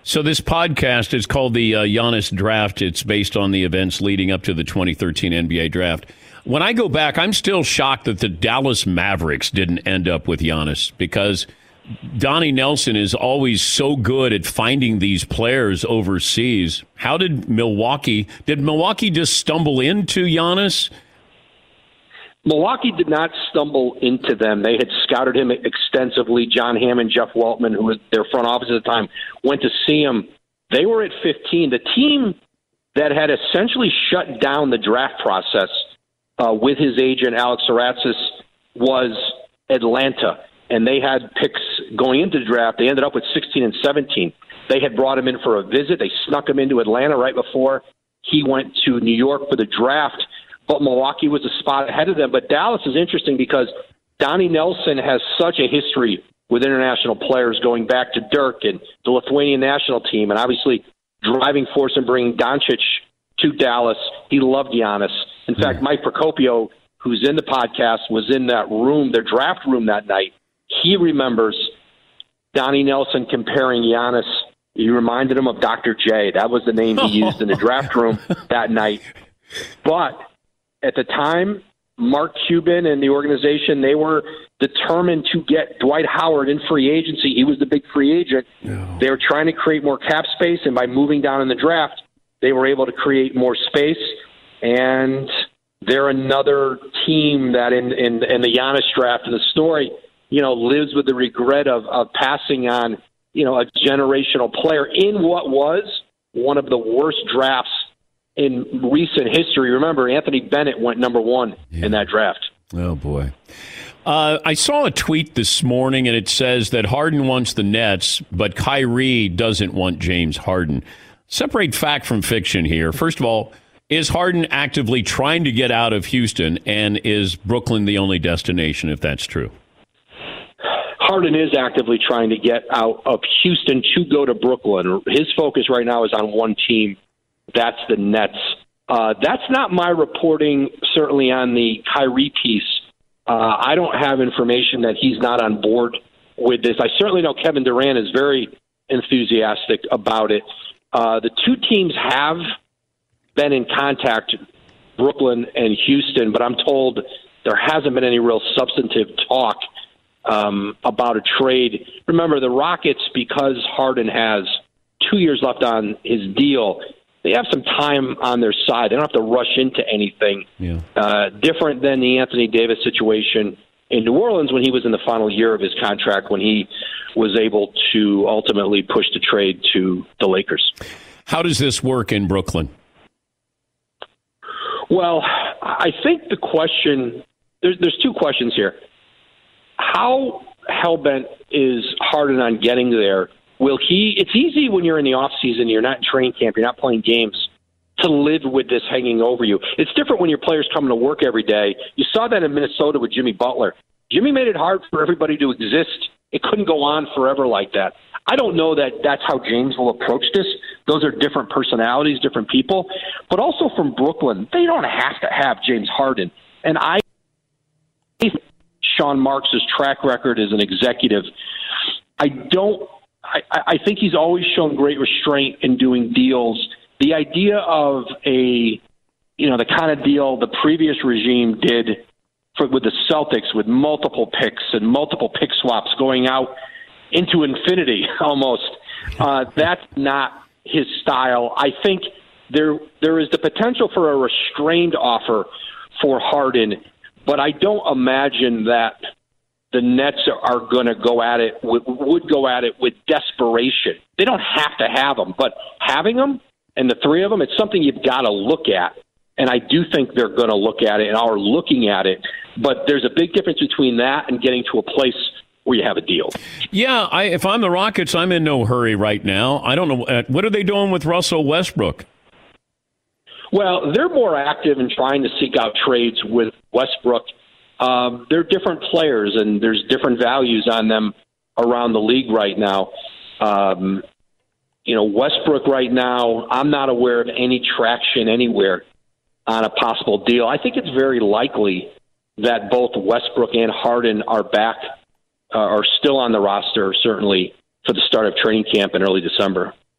Speaker 5: So this podcast is called the uh, Giannis Draft. It's based on the events leading up to the twenty thirteen N B A Draft. When I go back, I'm still shocked that the Dallas Mavericks didn't end up with Giannis, because Donnie Nelson is always so good at finding these players overseas. How did Milwaukee, did Milwaukee just stumble into Giannis?
Speaker 13: Milwaukee did not stumble into them. They had scouted him extensively. John Hammond, Jeff Weltman, who was their front office at the time, went to see him. They were at fifteen. The team that had essentially shut down the draft process uh, with his agent, Alex Aratzis, was Atlanta. And they had picks going into the draft. They ended up with sixteen and seventeen. They had brought him in for a visit. They snuck him into Atlanta right before he went to New York for the draft. But Milwaukee was a spot ahead of them. But Dallas is interesting because Donnie Nelson has such a history with international players going back to Dirk and the Lithuanian national team, and obviously driving force in bringing Doncic to Dallas. He loved Giannis. In mm-hmm. fact, Mike Procopio, who's in the podcast, was in that room, their draft room that night. He remembers Donnie Nelson comparing Giannis. He reminded him of Doctor J. That was the name he used in the draft room that night. But at the time, Mark Cuban and the organization, they were determined to get Dwight Howard in free agency. He was the big free agent. No. They were trying to create more cap space, and by moving down in the draft, they were able to create more space. And they're another team that in, in, in the Giannis draft and the story, you know, lives with the regret of, of passing on, you know, a generational player in what was one of the worst drafts in recent history. Remember, Anthony Bennett went number one yeah. in that draft.
Speaker 5: Oh, boy. Uh, I saw a tweet this morning, and it says that Harden wants the Nets, but Kyrie doesn't want James Harden. Separate fact from fiction here. First of all, is Harden actively trying to get out of Houston, and is Brooklyn the only destination, if that's true?
Speaker 13: Harden is actively trying to get out of Houston to go to Brooklyn. His focus right now is on one team. That's the Nets. Uh, that's not my reporting, certainly on the Kyrie piece. Uh, I don't have information that he's not on board with this. I certainly know Kevin Durant is very enthusiastic about it. Uh, the two teams have been in contact, Brooklyn and Houston, but I'm told there hasn't been any real substantive talk um, about a trade. Remember, the Rockets, because Harden has two years left on his deal, they have some time on their side. They don't have to rush into anything.
Speaker 5: Yeah.
Speaker 13: Uh, different than the Anthony Davis situation in New Orleans when he was in the final year of his contract, when he was able to ultimately push the trade to the Lakers.
Speaker 5: How does this work in Brooklyn?
Speaker 13: Well, I think the question, there's, there's two questions here. How hellbent is Harden on getting there? Will he? It's easy when you're in the off season, you're not in training camp, you're not playing games, to live with this hanging over you. It's different when your players coming to work every day. You saw that in Minnesota with Jimmy Butler. Jimmy made it hard for everybody to exist. It couldn't go on forever like that. I don't know that that's how James will approach this. Those are different personalities, different people. But also from Brooklyn, they don't have to have James Harden. And I think Sean Marks' track record as an executive, I don't. I, I think he's always shown great restraint in doing deals. The idea of a, you know, the kind of deal the previous regime did for, with the Celtics, with multiple picks and multiple pick swaps going out into infinity almost, uh, that's not his style. I think there there is the potential for a restrained offer for Harden, but I don't imagine that the Nets are going to go at it, would, would go at it with desperation. They don't have to have them, but having them and the three of them, it's something you've got to look at. And I do think they're going to look at it and are looking at it. But there's a big difference between that and getting to a place where you have a deal.
Speaker 5: Yeah, I, if I'm the Rockets, I'm in no hurry right now. I don't know. Uh, what are they doing with Russell Westbrook?
Speaker 13: Well, they're more active in trying to seek out trades with Westbrook. Um, they're different players, and there's different values on them around the league right now. Um, you know, Westbrook right now, I'm not aware of any traction anywhere on a possible deal. I think it's very likely that both Westbrook and Harden are back, uh, are still on the roster, certainly for the start of training camp in early December.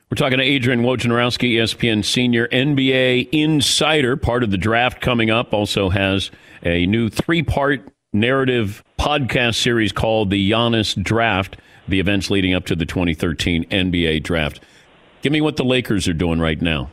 Speaker 5: We're talking to Adrian Wojnarowski, E S P N senior N B A insider, part of the draft coming up. Also has a new three-part narrative podcast series called The Giannis Draft, the events leading up to the twenty thirteen N B A Draft. Give me what the Lakers are doing right now.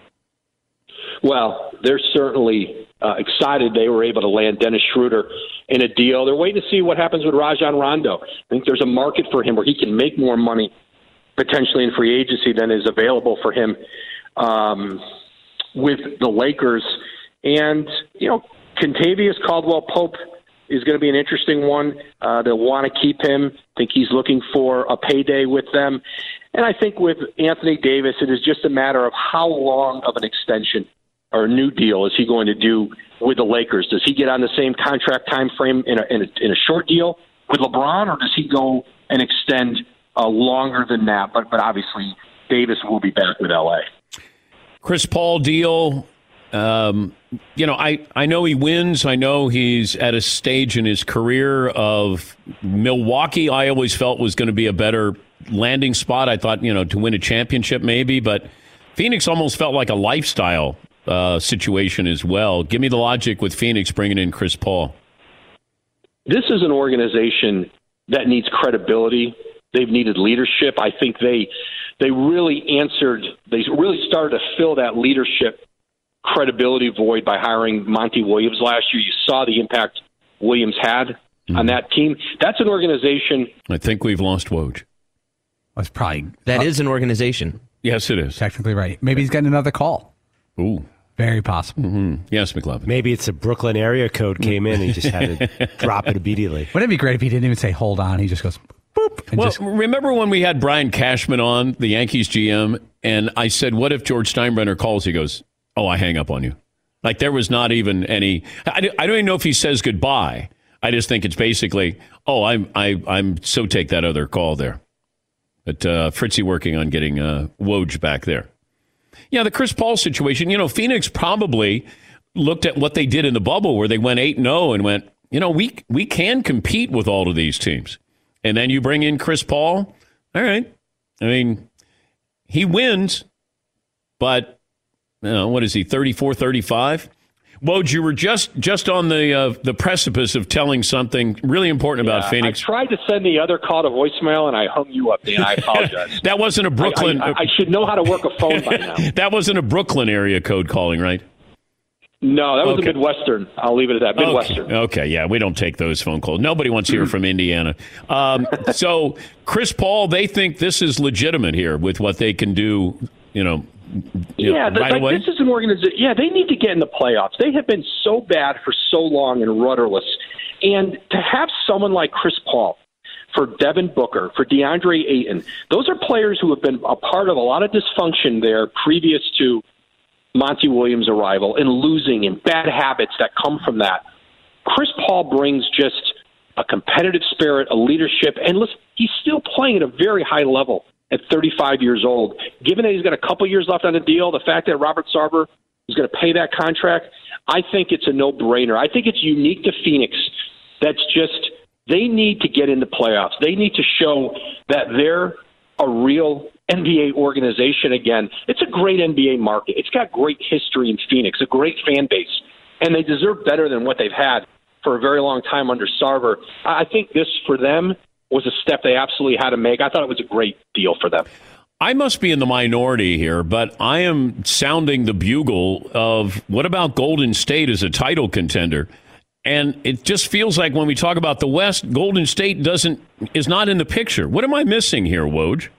Speaker 13: Well, they're certainly uh, excited they were able to land Dennis Schroeder in a deal. They're waiting to see what happens with Rajon Rondo. I think there's a market for him where he can make more money potentially in free agency than is available for him um, with the Lakers. And, you know, Kentavious Caldwell-Pope is going to be an interesting one. Uh, they'll want to keep him. I think he's looking for a payday with them. And I think with Anthony Davis, it is just a matter of how long of an extension or a new deal is he going to do with the Lakers? Does he get on the same contract time frame in a, in a, in a short deal with LeBron, or does he go and extend uh, longer than that? But but obviously, Davis will be back with L A.
Speaker 5: Chris Paul deal. Um, you know, I, I know he wins. I know he's at a stage in his career of Milwaukee. I always felt was going to be a better landing spot. I thought, you know, to win a championship maybe, but Phoenix almost felt like a lifestyle uh, situation as well. Give me the logic with Phoenix bringing in Chris Paul.
Speaker 13: This is an organization that needs credibility. They've needed leadership. I think they they really answered, they really started to fill that leadership credibility void by hiring Monty Williams last year. You saw the impact Williams had mm-hmm. on that team. That's an organization.
Speaker 5: I think we've lost Woj.
Speaker 7: That's probably
Speaker 10: that
Speaker 7: uh,
Speaker 10: is an organization.
Speaker 5: Yes, it is.
Speaker 7: Technically right. Maybe he's getting another call.
Speaker 5: Ooh.
Speaker 7: Very possible.
Speaker 5: Mm-hmm. Yes, McLovin.
Speaker 8: Maybe it's a Brooklyn area code came in and he just had to drop it immediately.
Speaker 7: Wouldn't it be great if he didn't even say hold on? He just goes boop. And
Speaker 5: well,
Speaker 7: just...
Speaker 5: remember when we had Brian Cashman on, the Yankees G M, and I said, what if George Steinbrenner calls? He goes, oh, I hang up on you. Like there was not even any, I, I don't even know if he says goodbye. I just think it's basically, oh, I'm, I, I'm so take that other call there. But uh, Fritzy working on getting uh, Woj back there. Yeah, the Chris Paul situation, you know, Phoenix probably looked at what they did in the bubble where they went eight and oh and went, you know, we we can compete with all of these teams. And then you bring in Chris Paul. All right. I mean, he wins, but, you know, what is he, thirty-four, thirty-five? Woj, you were just just on the uh, the precipice of telling something really important about
Speaker 13: yeah,
Speaker 5: Phoenix.
Speaker 13: I tried to send the other call to voicemail, and I hung you up, Dan. I apologize.
Speaker 5: That wasn't a Brooklyn.
Speaker 13: I, I, I should know how to work a phone by now.
Speaker 5: That wasn't a Brooklyn area code calling, right?
Speaker 13: No, that was
Speaker 5: okay.
Speaker 13: a Midwestern. I'll leave it at that. Midwestern.
Speaker 5: Okay. okay, yeah, we don't take those phone calls. Nobody wants to hear from Indiana. Um, so, Chris Paul, they think this is legitimate here with what they can do, you know, You
Speaker 13: yeah,
Speaker 5: know, right
Speaker 13: like,
Speaker 5: away?
Speaker 13: This is an organization. Yeah, they need to get in the playoffs. They have been so bad for so long and rudderless. And to have someone like Chris Paul, for Devin Booker, for DeAndre Ayton, those are players who have been a part of a lot of dysfunction there previous to Monty Williams' arrival and losing and bad habits that come from that. Chris Paul brings just a competitive spirit, a leadership, and listen, he's still playing at a very high level at thirty-five years old. Given that he's got a couple years left on the deal, the fact that Robert Sarver is going to pay that contract, I think it's a no-brainer. I think it's unique to Phoenix. That's just, they need to get in the playoffs. They need to show that they're a real N B A organization again. It's a great N B A market. It's got great history in Phoenix, a great fan base, and they deserve better than what they've had for a very long time under Sarver. I think this, for them, was a step they absolutely had to make. I thought it was a great deal for them.
Speaker 5: I must be in the minority here, but I am sounding the bugle of what about Golden State as a title contender? And it just feels like when we talk about the West, Golden State doesn't is not in the picture. What am I missing here, Woj?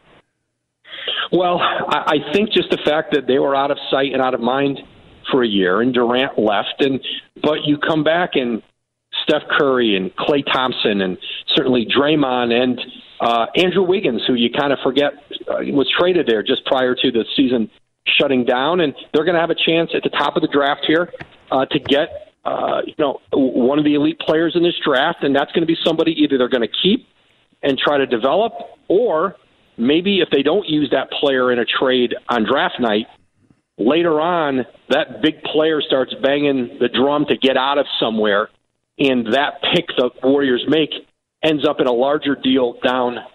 Speaker 13: Well, I think just the fact that they were out of sight and out of mind for a year, and Durant left, and but you come back and Steph Curry and Klay Thompson and certainly Draymond and uh, Andrew Wiggins, who you kind of forget uh, was traded there just prior to the season shutting down, and they're going to have a chance at the top of the draft here uh, to get uh, you know one of the elite players in this draft, and that's going to be somebody either they're going to keep and try to develop, or maybe if they don't use that player in a trade on draft night, later on that big player starts banging the drum to get out of somewhere, and that pick the Warriors make ends up in a larger deal down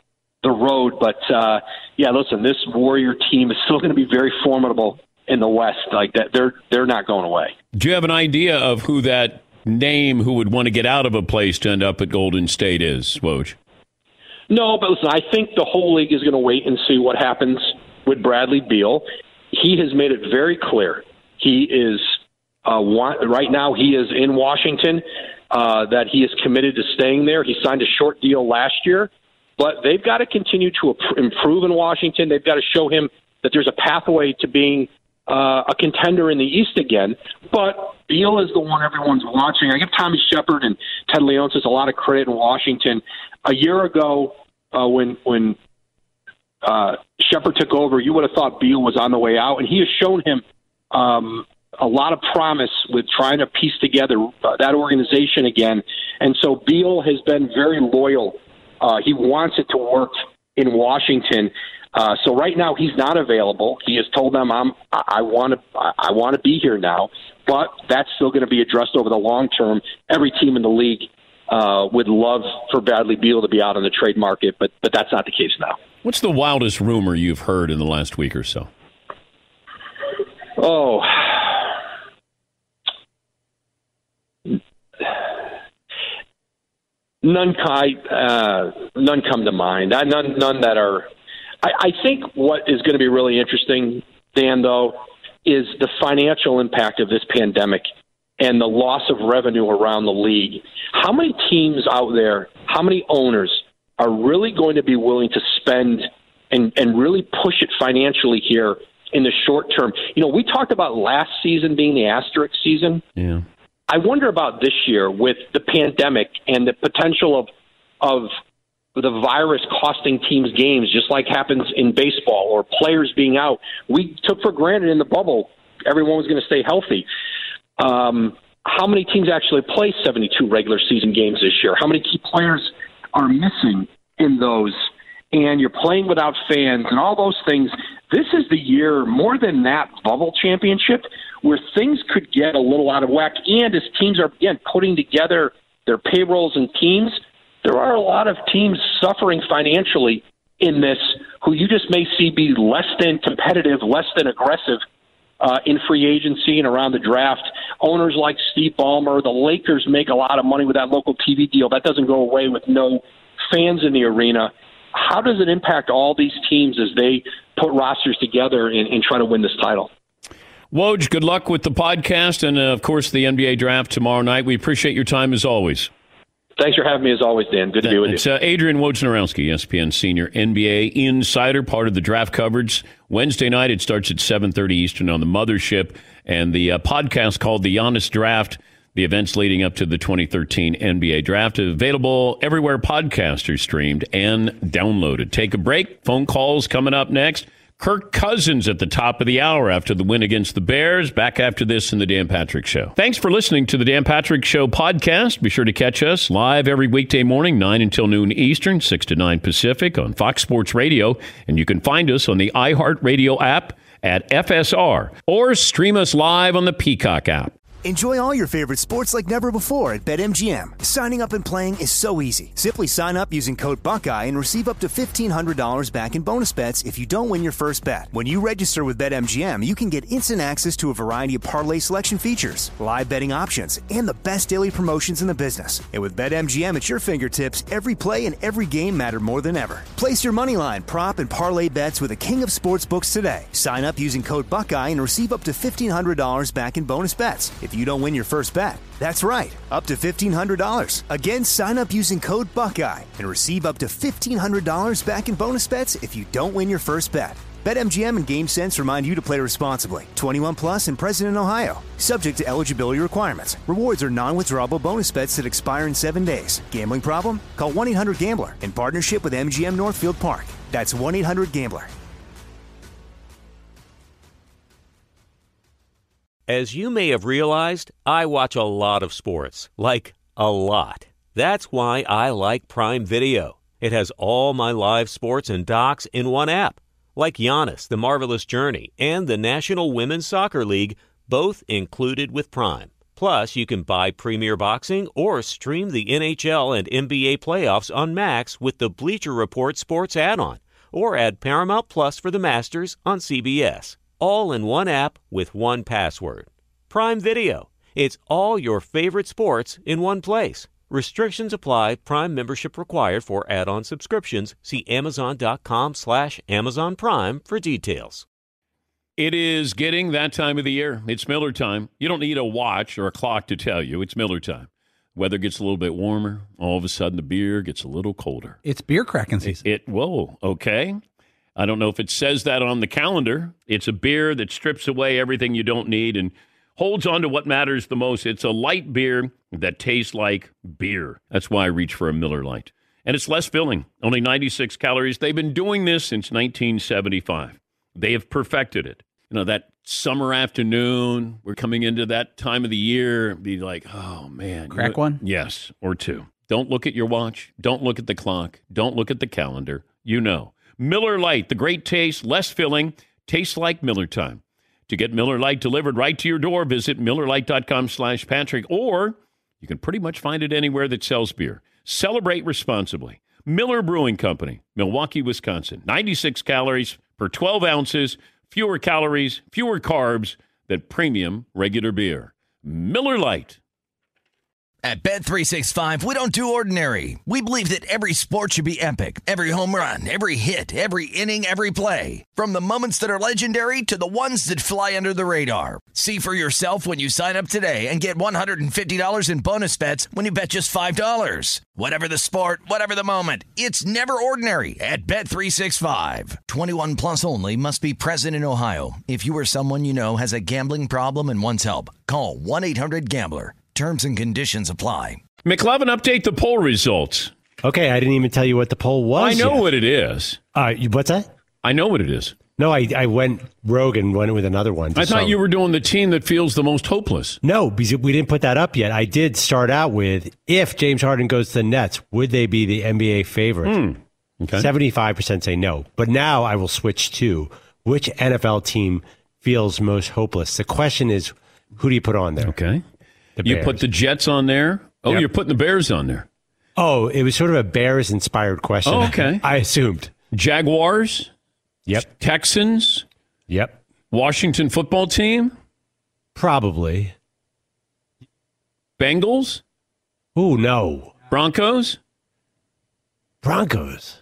Speaker 13: the road. But uh, yeah, listen, this Warrior team is still going to be very formidable in the West. Like that, they're they're not going away.
Speaker 5: Do you have an idea of who that name who would want to get out of a place to end up at Golden State is, Woj?
Speaker 13: No, but listen, I think the whole league is going to wait and see what happens with Bradley Beal. He has made it very clear he is uh, want, right now he is in Washington, uh, that he is committed to staying there. He signed a short deal last year, but they've got to continue to improve in Washington. They've got to show him that there's a pathway to being uh, a contender in the East again. But Beal is the one everyone's watching. I give Tommy Shepard and Ted Leonsis a lot of credit in Washington. A year ago, uh, when when uh, Shepard took over, you would have thought Beal was on the way out, and he has shown him um, a lot of promise with trying to piece together uh, that organization again. And so Beal has been very loyal. Uh, he wants it to work in Washington. Uh, so right now he's not available. He has told them, "I'm I want to I want to be here now," but that's still going to be addressed over the long term. Every team in the league uh, would love for Bradley Beal to be out on the trade market, but but that's not the case now.
Speaker 5: What's the wildest rumor you've heard in the last week or so?
Speaker 13: Oh, none. Uh, none come to mind. None. None that are. I think what is going to be really interesting, Dan, though, is the financial impact of this pandemic and the loss of revenue around the league. How many teams out there, how many owners are really going to be willing to spend and, and really push it financially here in the short term? You know, we talked about last season being the asterisk season.
Speaker 5: Yeah.
Speaker 13: I wonder about this year with the pandemic and the potential of of the virus costing teams games, just like happens in baseball, or players being out. We took for granted in the bubble everyone was going to stay healthy. Um, how many teams actually play seventy-two regular season games this year? How many key players are missing in those? And you're playing without fans and all those things. This is the year, more than that bubble championship, where things could get a little out of whack. And as teams are, again, putting together their payrolls and teams, there are a lot of teams suffering financially in this who you just may see be less than competitive, less than aggressive uh, in free agency and around the draft. Owners like Steve Ballmer, the Lakers make a lot of money with that local T V deal. That doesn't go away with no fans in the arena. How does it impact all these teams as they put rosters together and, and try to win this title?
Speaker 5: Woj, good luck with the podcast and, uh, of course, the N B A draft tomorrow night. We appreciate your time as always.
Speaker 13: Thanks for having me as always, Dan. Good to be with you.
Speaker 5: It's uh, Adrian Wojnarowski, E S P N senior N B A insider, part of the draft coverage. Wednesday night, it starts at seven thirty Eastern on the Mothership, and the uh, podcast called The Giannis Draft, the events leading up to the twenty thirteen N B A Draft, available everywhere podcasts are streamed and downloaded. Take a break. Phone calls coming up next. Kirk Cousins at the top of the hour after the win against the Bears. Back after this in the Dan Patrick Show. Thanks for listening to the Dan Patrick Show podcast. Be sure to catch us live every weekday morning, nine until noon Eastern, six to nine Pacific on Fox Sports Radio. And you can find us on the iHeartRadio app at F S R or stream us live on the Peacock app.
Speaker 4: Enjoy all your favorite sports like never before at BetMGM. Signing up and playing is so easy. Simply sign up using code Buckeye and receive up to fifteen hundred dollars back in bonus bets if you don't win your first bet. When you register with BetMGM, you can get instant access to a variety of parlay selection features, live betting options, and the best daily promotions in the business. And with BetMGM at your fingertips, every play and every game matter more than ever. Place your moneyline, prop, and parlay bets with the king of sportsbooks today. Sign up using code Buckeye and receive up to fifteen hundred dollars back in bonus bets if you don't win your first bet. That's right, up to fifteen hundred dollars. Again, sign up using code Buckeye and receive up to fifteen hundred dollars back in bonus bets if you don't win your first bet. BetMGM and GameSense remind you to play responsibly. twenty-one plus and present in Ohio. Subject to eligibility requirements. Rewards are non-withdrawable bonus bets that expire in seven days. Gambling problem? Call one eight hundred gambler in partnership with M G M Northfield Park. That's one eight hundred gambler.
Speaker 11: As you may have realized, I watch a lot of sports. Like, a lot. That's why I like Prime Video. It has all my live sports and docs in one app. Like Giannis, The Marvelous Journey, and the National Women's Soccer League, both included with Prime. Plus, you can buy Premier Boxing or stream the N H L and N B A playoffs on Max with the Bleacher Report Sports add-on, or add Paramount Plus for the Masters on C B S. All in one app with one password. Prime Video. It's all your favorite sports in one place. Restrictions apply. Prime membership required for add-on subscriptions. See Amazon.com slash Amazon Prime for details.
Speaker 5: It is getting that time of the year. It's Miller time. You don't need a watch or a clock to tell you. It's Miller time. Weather gets a little bit warmer. All of a sudden, the beer gets a little colder.
Speaker 7: It's beer cracking season.
Speaker 5: It, it whoa, okay. I don't know if it says that on the calendar. It's a beer that strips away everything you don't need and holds on to what matters the most. It's a light beer that tastes like beer. That's why I reach for a Miller Lite. And it's less filling, only ninety-six calories. They've been doing this since nineteen seventy-five. They have perfected it. You know, that summer afternoon, we're coming into that time of the year, be like, oh, man.
Speaker 7: Crack
Speaker 5: you know,
Speaker 7: one?
Speaker 5: Yes, or two. Don't look at your watch. Don't look at the clock. Don't look at the calendar. You know. Miller Lite, the great taste, less filling, tastes like Miller time. To get Miller Lite delivered right to your door, visit MillerLite.com slash Patrick, or you can pretty much find it anywhere that sells beer. Celebrate responsibly. Miller Brewing Company, Milwaukee, Wisconsin. ninety-six calories per twelve ounces, fewer calories, fewer carbs than premium regular beer. Miller Lite.
Speaker 12: At Bet three sixty-five, we don't do ordinary. We believe that every sport should be epic. Every home run, every hit, every inning, every play. From the moments that are legendary to the ones that fly under the radar. See for yourself when you sign up today and get one hundred fifty dollars in bonus bets when you bet just five dollars. Whatever the sport, whatever the moment, it's never ordinary at Bet three sixty-five. twenty-one plus only. Must be present in Ohio. If you or someone you know has a gambling problem and wants help, call one eight hundred gambler. Terms and conditions apply.
Speaker 5: McLovin, update the poll results.
Speaker 8: Okay, I didn't even tell you what the poll was.
Speaker 5: I know
Speaker 8: yet.
Speaker 5: what it is.
Speaker 8: Uh, you- what's that?
Speaker 5: I know what it is.
Speaker 8: No, I, I went rogue and went with another one.
Speaker 5: I thought
Speaker 8: some-
Speaker 5: you were doing the team that feels the most hopeless.
Speaker 8: No, because we didn't put that up yet. I did start out with, if James Harden goes to the Nets, would they be the N B A favorite?
Speaker 5: Hmm. Okay.
Speaker 8: seventy-five percent say no. But now I will switch to which N F L team feels most hopeless. The question is, who do you put on there?
Speaker 5: Okay.
Speaker 8: The
Speaker 5: You
Speaker 8: Bears.
Speaker 5: put the Jets on there? Oh,
Speaker 8: Yep.
Speaker 5: you're putting the Bears on there.
Speaker 8: Oh, it was sort of a Bears-inspired question.
Speaker 5: Oh, okay.
Speaker 8: I assumed.
Speaker 5: Jaguars?
Speaker 8: Yep.
Speaker 5: Texans?
Speaker 8: Yep.
Speaker 5: Washington football team?
Speaker 8: Probably.
Speaker 5: Bengals?
Speaker 8: Ooh, no.
Speaker 5: Broncos?
Speaker 8: Broncos.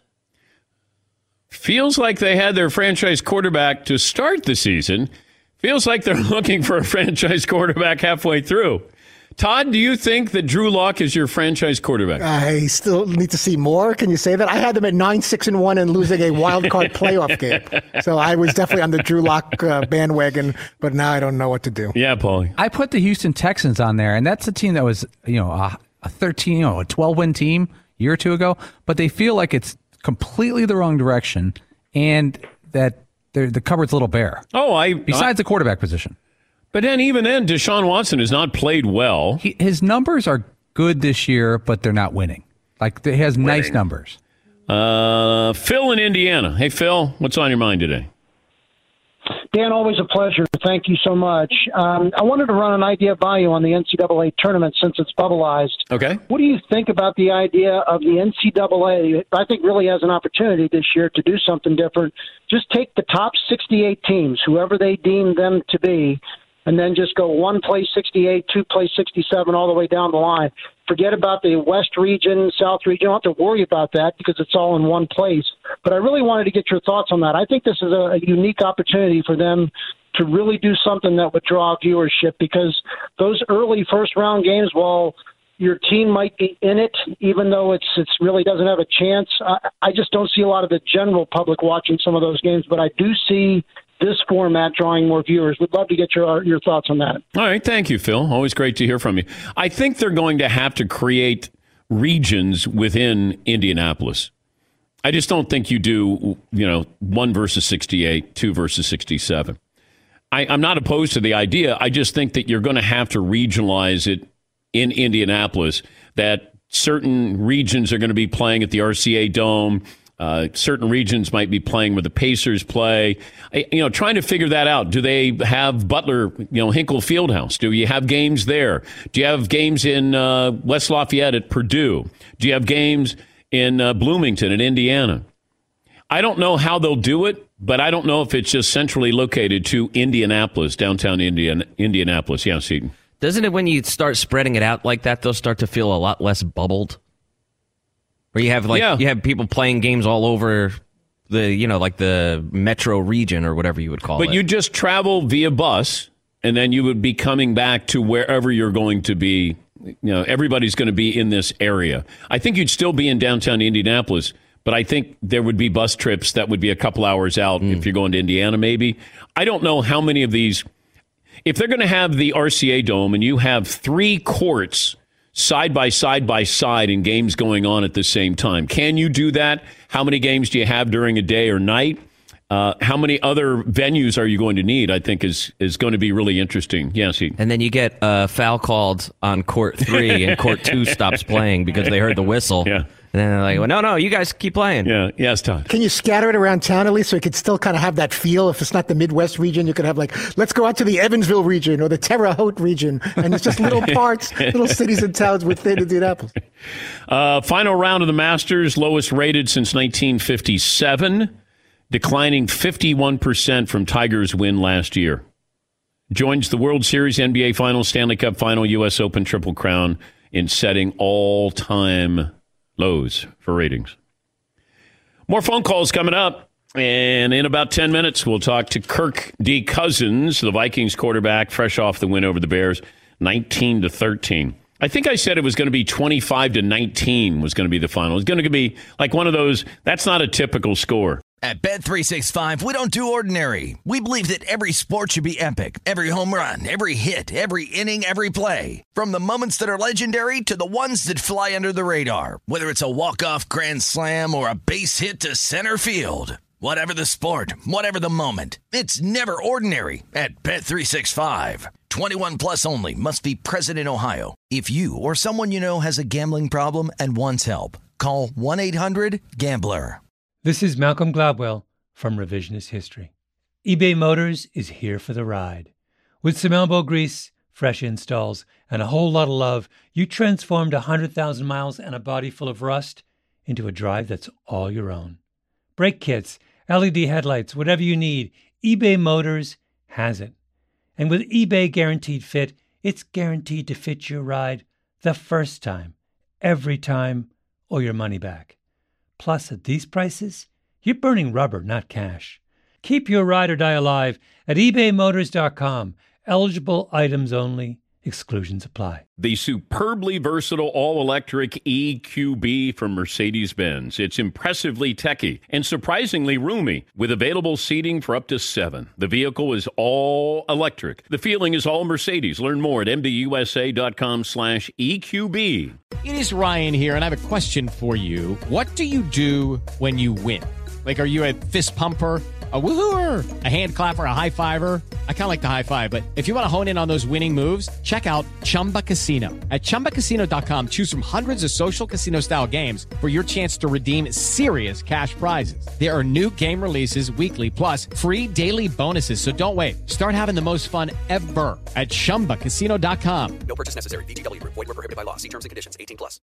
Speaker 5: Feels like they had their franchise quarterback to start the season. Feels like they're looking for a franchise quarterback halfway through. Todd, do you think that Drew Lock is your franchise quarterback?
Speaker 14: I still need to see more. Can you say that? I had them at nine, six, and one and losing a wild card playoff game. So I was definitely on the Drew Lock uh, bandwagon, but now I don't know what to do.
Speaker 5: Yeah, Paulie.
Speaker 7: I put the Houston Texans on there, and that's a team that was, you know, a, a thirteen, you know, a twelve win team a year or two ago, but they feel like it's completely the wrong direction, and that the cupboard's a little bare.
Speaker 5: Oh, I
Speaker 7: besides
Speaker 5: I,
Speaker 7: the quarterback position.
Speaker 5: But then, even then, Deshaun Watson has not played well.
Speaker 7: He, his numbers are good this year, but they're not winning. Like, he has winning. nice numbers.
Speaker 5: Uh, Phil in Indiana. Hey, Phil, what's on your mind today?
Speaker 15: Dan, always a pleasure. Thank you so much. Um, I wanted to run an idea by you on the N C double A tournament since it's bubbleized.
Speaker 5: Okay.
Speaker 15: What do you think about the idea of the N C double A? I think really has an opportunity this year to do something different. Just take the top sixty-eight teams, whoever they deem them to be, and then just go one plays sixty-eight, two plays sixty-seven, all the way down the line. Forget about the West region, South region. You don't have to worry about that because it's all in one place. But I really wanted to get your thoughts on that. I think this is a, a unique opportunity for them to really do something that would draw viewership, because those early first-round games, while your team might be in it, even though it's it's really doesn't have a chance, I, I just don't see a lot of the general public watching some of those games. But I do see this format drawing more viewers. Would love to get your your thoughts on that.
Speaker 5: All right. Thank you, Phil. Always great to hear from you. I think they're going to have to create regions within Indianapolis. I just don't think you do, you know, one versus sixty-eight, two versus sixty-seven. I, I'm not opposed to the idea. I just think that you're going to have to regionalize it in Indianapolis, that certain regions are going to be playing at the R C A Dome. Uh, certain regions might be playing where the Pacers play. I, you know, trying to figure that out. Do they have Butler, you know, Hinkle Fieldhouse? Do you have games there? Do you have games in uh, West Lafayette at Purdue? Do you have games in uh, Bloomington at Indiana? I don't know how they'll do it, but I don't know if it's just centrally located to Indianapolis, downtown Indian, Indianapolis. Yeah, Seton.
Speaker 10: Doesn't it, when you start spreading it out like that, they'll start to feel a lot less bubbled? Where you have like yeah. you have people playing games all over the, you know, like the metro region or whatever you would call
Speaker 5: but it.
Speaker 10: But
Speaker 5: you just travel via bus, and then you would be coming back to wherever you're going to be. You know, everybody's going to be in this area. I think you'd still be in downtown Indianapolis, but I think there would be bus trips that would be a couple hours out mm. if you're going to Indiana, maybe. I don't know how many of these. If they're going to have the R C A Dome and you have three courts side by side by side in games going on at the same time, can you do that? How many games do you have during a day or night? Uh, how many other venues are you going to need, I think, is is going to be really interesting. Yes, he.
Speaker 10: And then you get a foul called on court three, and court two stops playing because they heard the whistle.
Speaker 5: Yeah.
Speaker 10: And then they're like, well, no, no, you guys keep playing.
Speaker 5: Yeah, yes, Todd.
Speaker 14: Can you scatter it around town at least so it could still kind of have that feel? If it's not the Midwest region, you could have like, let's go out to the Evansville region or the Terre Haute region. And it's just little parts, little cities and towns within Indianapolis.
Speaker 5: Uh, final round of the Masters, lowest rated since nineteen fifty-seven, declining fifty-one percent from Tiger's win last year. Joins the World Series, N B A Finals, Stanley Cup Final, U S Open Triple Crown in setting all-time lows for ratings. More phone calls coming up. And in about ten minutes, we'll talk to Kirk D. Cousins, the Vikings quarterback, fresh off the win over the Bears, nineteen to thirteen. I think I said it was going to be twenty-five to nineteen was going to be the final. It's going to be like one of those, that's not a typical score.
Speaker 12: At Bet three sixty-five, we don't do ordinary. We believe that every sport should be epic. Every home run, every hit, every inning, every play. From the moments that are legendary to the ones that fly under the radar. Whether it's a walk-off grand slam or a base hit to center field. Whatever the sport, whatever the moment, it's never ordinary at Bet three sixty-five. twenty-one plus only. Must be present in Ohio. If you or someone you know has a gambling problem and wants help, call one eight hundred gambler.
Speaker 16: This is Malcolm Gladwell from Revisionist History. eBay Motors is here for the ride. With some elbow grease, fresh installs, and a whole lot of love, you transformed one hundred thousand miles and a body full of rust into a drive that's all your own. Brake kits, L E D headlights, whatever you need, eBay Motors has it. And with eBay Guaranteed Fit, it's guaranteed to fit your ride the first time, every time, or your money back. Plus, at these prices, you're burning rubber, not cash. Keep your ride or die alive at ebay motors dot com. Eligible items only. Exclusions apply.
Speaker 5: The superbly versatile all-electric E Q B from Mercedes-Benz. It's impressively techy and surprisingly roomy, with available seating for up to seven. The vehicle is all electric. The feeling is all Mercedes. Learn more at m b u s a dot com slash E Q B.
Speaker 17: It is Ryan here, and I have a question for you. What do you do when you win? Like, are you a fist pumper, a woohooer, a hand clapper, a high fiver? I kind of like the high five, but if you want to hone in on those winning moves, check out Chumba Casino. At chumba casino dot com, choose from hundreds of social casino-style games for your chance to redeem serious cash prizes. There are new game releases weekly, plus free daily bonuses, so don't wait. Start having the most fun ever at chumba casino dot com.
Speaker 18: No purchase necessary. V G W. Void where prohibited by law. See terms and conditions. eighteen plus.